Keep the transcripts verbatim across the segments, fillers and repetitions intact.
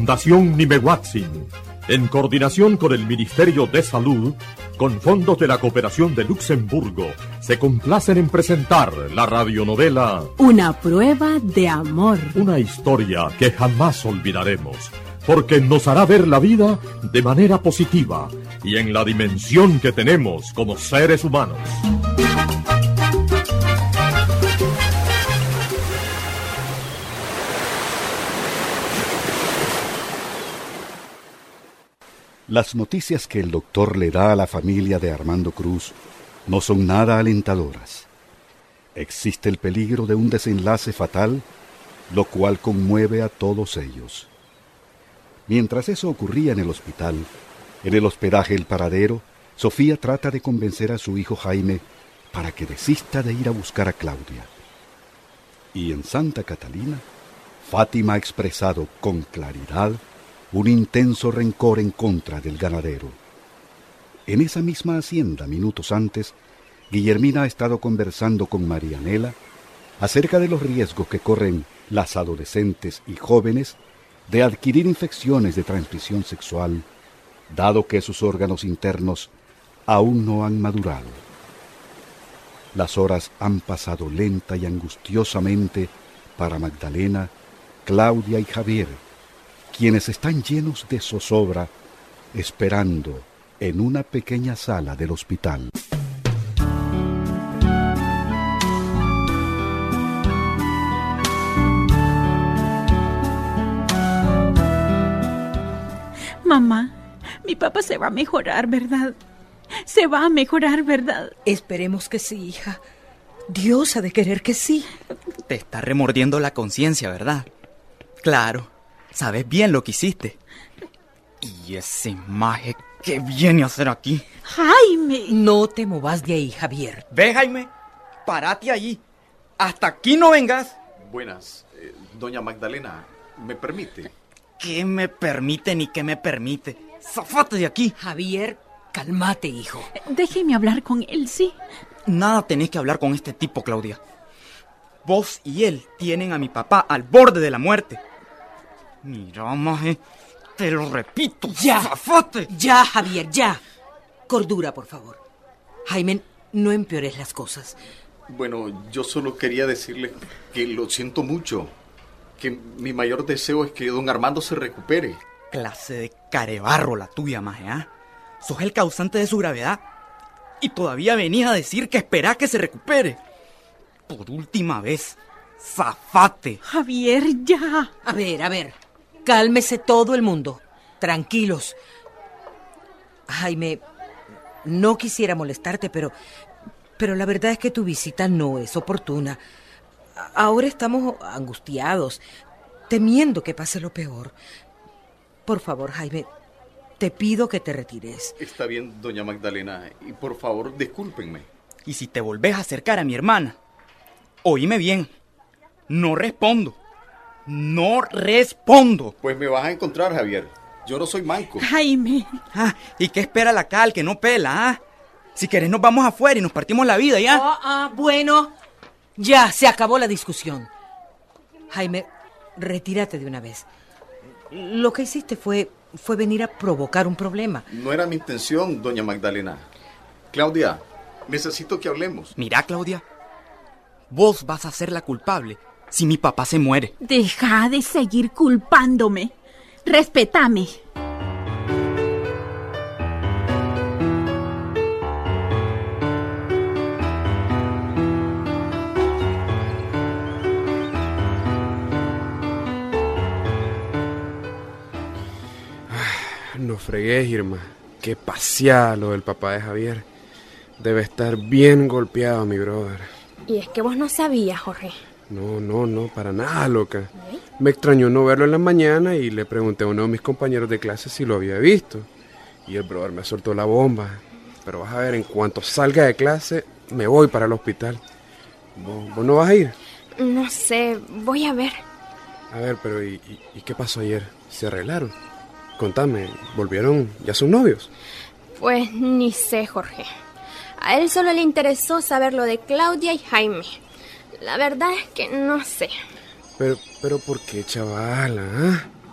Fundación Nimehuatzin, en coordinación con el Ministerio de Salud, con fondos de la Cooperación de Luxemburgo, se complacen en presentar la radionovela Una prueba de amor. Una historia que jamás olvidaremos, porque nos hará ver la vida de manera positiva y en la dimensión que tenemos como seres humanos. Las noticias que el doctor le da a la familia de Armando Cruz no son nada alentadoras. Existe el peligro de un desenlace fatal, lo cual conmueve a todos ellos. Mientras eso ocurría en el hospital, en el hospedaje El Paradero, Sofía trata de convencer a su hijo Jaime para que desista de ir a buscar a Claudia. Y en Santa Catalina, Fátima ha expresado con claridad un intenso rencor en contra del ganadero. En esa misma hacienda, minutos antes, Guillermina ha estado conversando con Marianela acerca de los riesgos que corren las adolescentes y jóvenes de adquirir infecciones de transmisión sexual, dado que sus órganos internos aún no han madurado. Las horas han pasado lenta y angustiosamente para Magdalena, Claudia y Javier, quienes están llenos de zozobra, esperando en una pequeña sala del hospital. Mamá, mi papá se va a mejorar, ¿verdad? Se va a mejorar, ¿verdad? Esperemos que sí, hija. Dios ha de querer que sí. Te está remordiendo la conciencia, ¿verdad? Claro. Sabes bien lo que hiciste. Y ese maje, ¿qué viene a hacer aquí? ¡Jaime! No te movas de ahí, Javier. Ve, Jaime, párate ahí. Hasta aquí no vengas. Buenas, eh, doña Magdalena, ¿me permite? ¿Qué me permite ni qué me permite? ¡Zafate de aquí! Javier, cálmate, hijo. Déjeme hablar con él, ¿sí? Nada tenés que hablar con este tipo, Claudia. Vos y él tienen a mi papá al borde de la muerte. Mira, maje, te lo repito, ya, ¡zafate! Ya, Javier, ya. Cordura, por favor. Jaime, no empeores las cosas. Bueno, yo solo quería decirle que lo siento mucho, que mi mayor deseo es que don Armando se recupere. Clase de carebarro la tuya, maje, ¿ah? ¿eh? Sos el causante de su gravedad y todavía venís a decir que esperás que se recupere. Por última vez, ¡zafate! Javier, ya. A ver, a ver. Cálmese todo el mundo. Tranquilos. Jaime, no quisiera molestarte, pero... Pero la verdad es que tu visita no es oportuna. Ahora estamos angustiados, temiendo que pase lo peor. Por favor, Jaime, te pido que te retires. Está bien, doña Magdalena, y por favor, discúlpenme. Y si te volvés a acercar a mi hermana, oíme bien, no respondo. No respondo. Pues me vas a encontrar, Javier. Yo no soy manco. Jaime. Ah, ¿y qué espera la cal que no pela, ah? Si querés nos vamos afuera y nos partimos la vida, ¿ya? Ah, ah, bueno. Ya, se acabó la discusión. Jaime, retírate de una vez. Lo que hiciste fue, fue venir a provocar un problema. No era mi intención, doña Magdalena. Claudia, necesito que hablemos. Mira, Claudia, vos vas a ser la culpable si mi papá se muere. Deja de seguir culpándome. Respétame. No fregues, Irma. Qué paseada lo del papá de Javier. Debe estar bien golpeado, mi brother. Y es que vos no sabías, Jorge. No, no, no, para nada, loca. ¿Eh? Me extrañó no verlo en la mañana y le pregunté a uno de mis compañeros de clase si lo había visto. Y el brother me soltó la bomba. Pero vas a ver, en cuanto salga de clase, me voy para el hospital. ¿Vos, vos no vas a ir? No sé, voy a ver. A ver, pero ¿y, y, ¿y qué pasó ayer? ¿Se arreglaron? Contame, ¿volvieron? ¿Ya son novios? Pues ni sé, Jorge. A él solo le interesó saber lo de Claudia y Jaime. La verdad es que no sé. Pero, pero ¿por qué, chavala? ¿Ah?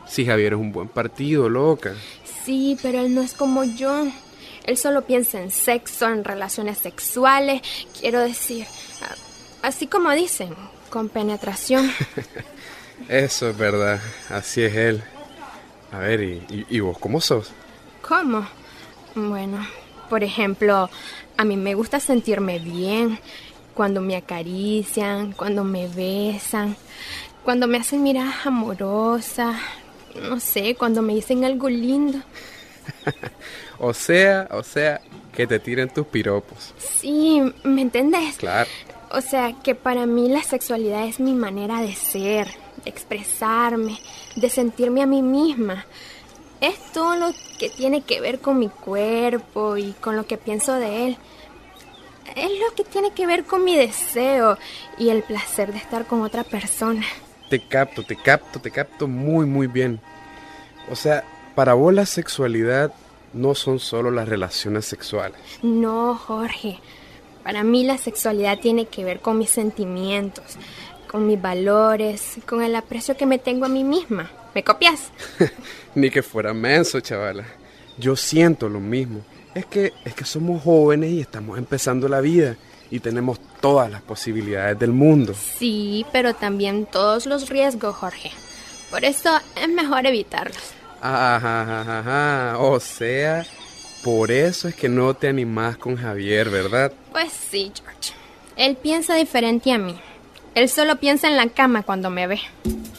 Si Javier es un buen partido, loca. Sí, pero él no es como yo. Él solo piensa en sexo, en relaciones sexuales. Quiero decir, así como dicen, con penetración. Eso es verdad, así es él. A ver, ¿y, y, y vos cómo sos? ¿Cómo? Bueno, por ejemplo, a mí me gusta sentirme bien cuando me acarician, cuando me besan, cuando me hacen miradas amorosas, no sé, cuando me dicen algo lindo. o sea, o sea, que te tiren tus piropos. Sí, ¿me entendés? Claro. O sea, que para mí la sexualidad es mi manera de ser, de expresarme, de sentirme a mí misma. Es todo lo que tiene que ver con mi cuerpo y con lo que pienso de él. Es lo que tiene que ver con mi deseo y el placer de estar con otra persona. Te capto, te capto, te capto muy, muy bien. O sea, para vos la sexualidad no son solo las relaciones sexuales. No, Jorge. Para mí la sexualidad tiene que ver con mis sentimientos, con mis valores, con el aprecio que me tengo a mí misma. ¿Me copias? Ni que fuera menso, chavala. Yo siento lo mismo. Es que, es que somos jóvenes y estamos empezando la vida y tenemos todas las posibilidades del mundo. Sí, pero también todos los riesgos, Jorge. Por eso es mejor evitarlos. Ajá, ajá, ajá. O sea, por eso es que no te animás con Javier, ¿verdad? Pues sí, George. Él piensa diferente a mí. Él solo piensa en la cama cuando me ve.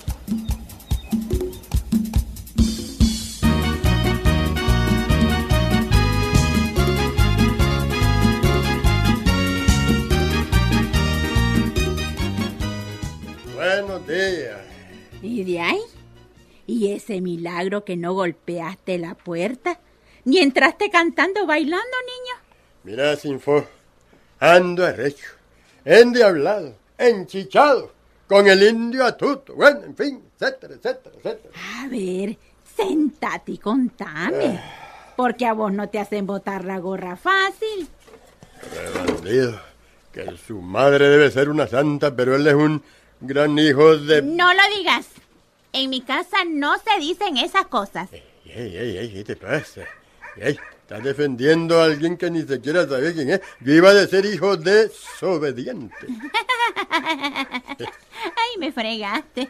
Buenos días. ¿Y de ahí? ¿Y ese milagro que no golpeaste la puerta? ¿Ni entraste cantando, bailando, niño? Mira, Sinfo, ando arrecho, endiablado, enchichado, con el indio atuto, bueno, en fin, etcétera, etcétera, etcétera. A ver, sentate y contame, ah. porque a vos no te hacen botar la gorra fácil. Qué bandido, que su madre debe ser una santa, pero él es un gran hijo de... No lo digas. En mi casa no se dicen esas cosas. Ey, ey, ey, ey, ¿qué te pasa? Ey, estás defendiendo a alguien que ni siquiera sabe quién es. Yo iba a decir hijo desobediente. Ay, me fregaste.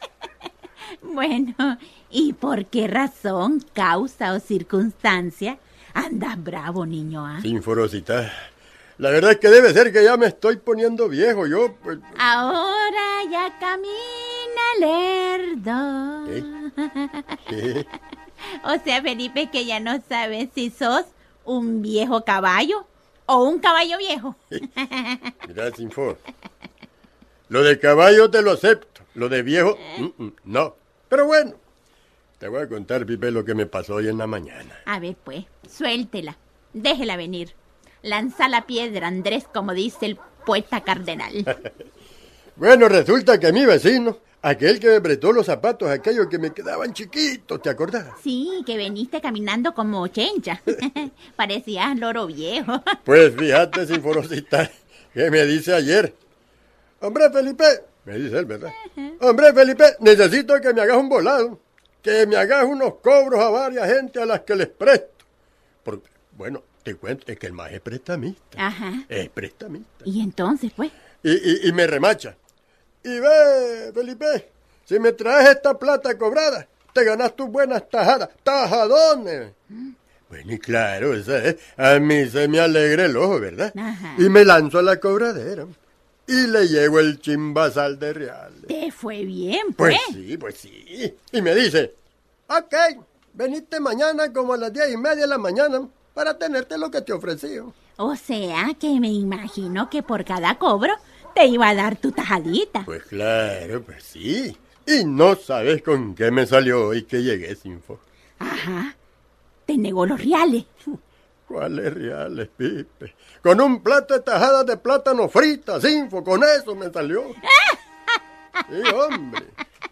Bueno, ¿y por qué razón, causa o circunstancia andas bravo, niño? ¿Ah? Sin forosidad. La verdad es que debe ser que ya me estoy poniendo viejo, yo pues... Ahora ya camina lerdo. ¿Qué? ¿Qué? O sea, Felipe, que ya no sabes si sos un viejo caballo o un caballo viejo. Mira, Sinfo, lo de caballo te lo acepto, lo de viejo, mm, mm, no. Pero bueno, te voy a contar, Pipe, lo que me pasó hoy en la mañana. A ver, pues, suéltela, déjela venir. Lanza la piedra, Andrés, como dice el poeta cardenal. Bueno, resulta que mi vecino, aquel que me prestó los zapatos, aquellos que me quedaban chiquitos, ¿te acordás? Sí, que veniste caminando como chencha. Parecías loro viejo. Pues fíjate, sin forositar, que me dice ayer. Hombre, Felipe, me dice él, ¿verdad? Uh-huh. Hombre, Felipe, necesito que me hagas un volado. Que me hagas unos cobros a varias gente a las que les presto. Porque, bueno... Te cuento, es que el más es prestamista. Ajá. Es prestamista. ¿Y entonces, pues? Y, y, y me remacha. Y ve, Felipe, si me traes esta plata cobrada, te ganas tus buenas tajadas. ¡Tajadones! ¿Mm? Bueno, y claro, esa es. A mí se me alegra el ojo, ¿verdad? Ajá. Y me lanzo a la cobradera. Y le llevo el chimbazal de reales. ¿Te fue bien, pues? Pues sí, pues sí. Y me dice, ok, venite mañana como a las diez y media de la mañana para tenerte lo que te ofrecí. O sea, que me imagino que por cada cobro te iba a dar tu tajadita. Pues claro, pues sí. Y no sabes con qué me salió hoy que llegué, Sinfo. Ajá. Te negó los reales. ¿Cuáles reales, Pipe? Con un plato de tajadas de plátano frita, Sinfo, con eso me salió. Sí, hombre.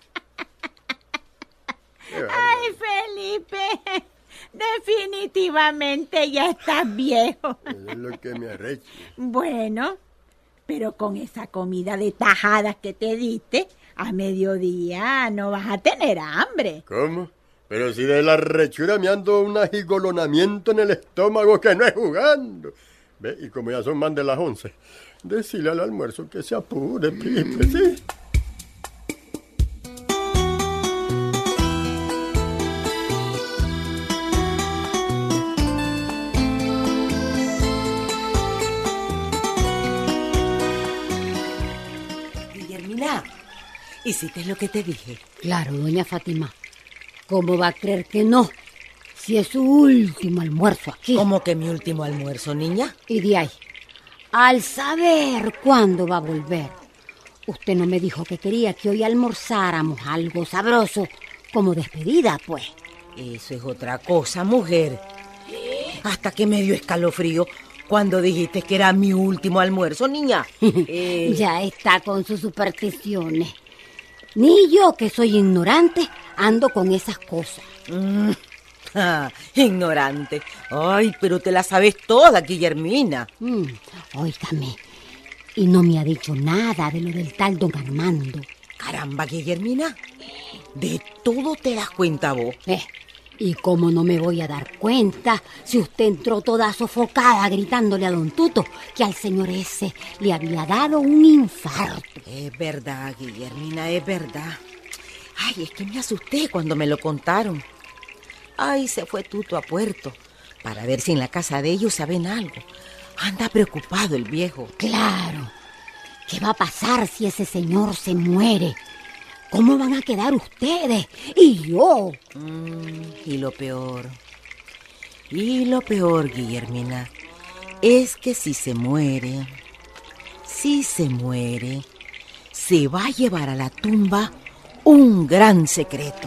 Ay, Felipe. Definitivamente ya estás viejo. Es lo que me arrecha. Bueno, pero con esa comida de tajadas que te diste, a mediodía no vas a tener hambre. ¿Cómo? Pero si de la rechura me ando un agigolonamiento en el estómago que no es jugando. Ve, y como ya son más de las once, decile al almuerzo que se apure, Pipe, ¿sí? Guillermina, ¿hiciste lo que te dije? Claro, doña Fátima. ¿Cómo va a creer que no? Si es su último almuerzo aquí. ¿Cómo que mi último almuerzo, niña? Y de ahí, al saber cuándo va a volver, usted no me dijo que quería que hoy almorzáramos algo sabroso, como despedida, pues. Eso es otra cosa, mujer. Hasta que me dio escalofrío cuando dijiste que era mi último almuerzo, niña. eh... Ya está con sus supersticiones. Ni yo, que soy ignorante, ando con esas cosas. Mm. Ah, ignorante. Ay, pero te la sabes toda, Guillermina. Mm, óigame, y no me ha dicho nada de lo del tal don Armando. Caramba, Guillermina, de todo te das cuenta vos. Eh, ¿y cómo no me voy a dar cuenta si usted entró toda sofocada gritándole a don Tuto que al señor ese le había dado un infarto? Es verdad, Guillermina, es verdad. Ay, es que me asusté cuando me lo contaron. Ay, se fue Tuto a Puerto para ver si en la casa de ellos saben algo. Anda preocupado el viejo. Claro. ¿Qué va a pasar si ese señor se muere? ¿Cómo van a quedar ustedes? Y yo. Mm, y lo peor, y lo peor, Guillermina, es que si se muere, si se muere, se va a llevar a la tumba un gran secreto.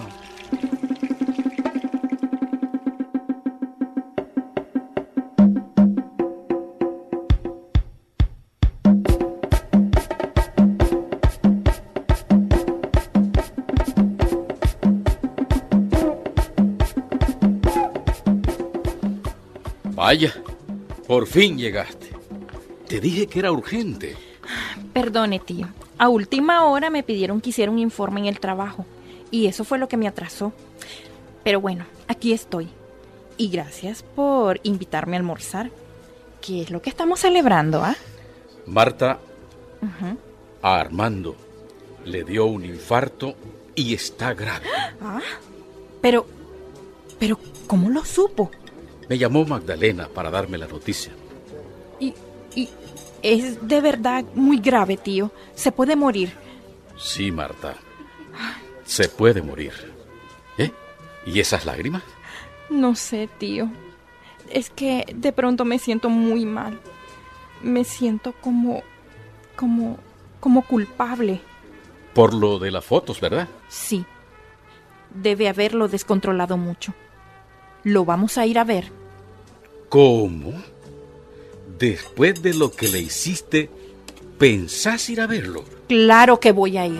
Vaya, por fin llegaste. Te dije que era urgente. Perdone, tío. A última hora me pidieron que hiciera un informe en el trabajo y eso fue lo que me atrasó. Pero bueno, aquí estoy. Y gracias por invitarme a almorzar. ¿Qué es lo que estamos celebrando, ah? Marta, Uh-huh. a Armando le dio un infarto y está grave. Ah, pero, pero, ¿cómo lo supo? Me llamó Magdalena para darme la noticia. Y, y es de verdad muy grave, tío. Se puede morir. Sí, Marta. Se puede morir. ¿Eh? ¿Y esas lágrimas? No sé, tío. Es que de pronto me siento muy mal. Me siento como, como, como culpable. Por lo de las fotos, ¿verdad? Sí. Debe haberlo descontrolado mucho. Lo vamos a ir a ver. ¿Cómo? Después de lo que le hiciste, ¿pensás ir a verlo? Claro que voy a ir.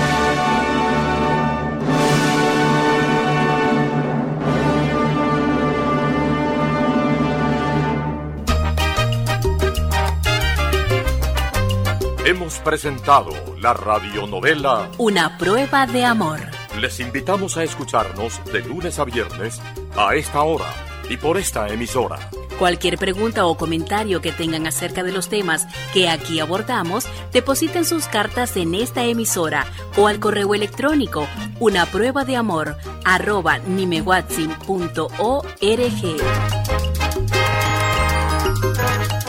Hemos presentado la radionovela Una prueba de amor. Les invitamos a escucharnos de lunes a viernes a esta hora y por esta emisora. Cualquier pregunta o comentario que tengan acerca de los temas que aquí abordamos, depositen sus cartas en esta emisora o al correo electrónico una prueba de amor arroba nimewatsin punto org.